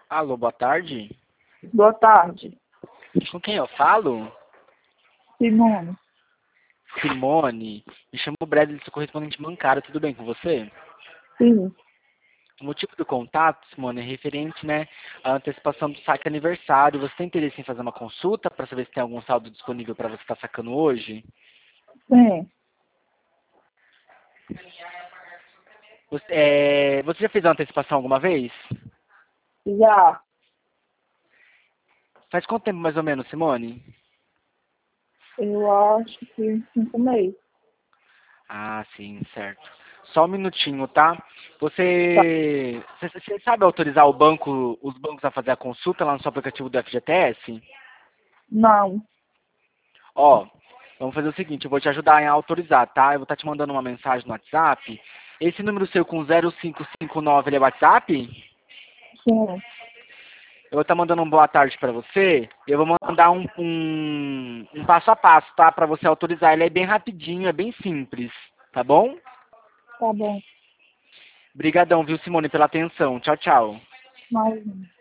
Alô, boa tarde. Boa tarde, Com quem eu falo? Simone. Simone. Me chamo Bradley, sou correspondente bancário. Tudo bem com você? Sim, O motivo do contato, Simone, é referente, né, à antecipação do saque aniversário. Você tem interesse em fazer uma consulta para saber se tem algum saldo disponível para você estar sacando hoje? sim, Você já fez uma antecipação alguma vez? já. Faz quanto tempo mais ou menos, Simone? Eu acho que uns 5 meses. Ah, sim, certo. Só um minutinho, tá? Tá. Você sabe autorizar os bancos a fazer a consulta lá no seu aplicativo do FGTS? Não, Ó, vamos fazer o seguinte, eu vou te ajudar a autorizar, tá? Eu vou estar te mandando uma mensagem no WhatsApp. Esse número seu com 0559, ele é WhatsApp? sim, Eu vou estar mandando uma boa tarde pra você. Eu vou mandar um passo a passo, tá? Pra você autorizar. Ele é bem rapidinho, é bem simples, tá bom? tá bom. Obrigadão, viu, Simone, pela atenção. Tchau, tchau. Mais um.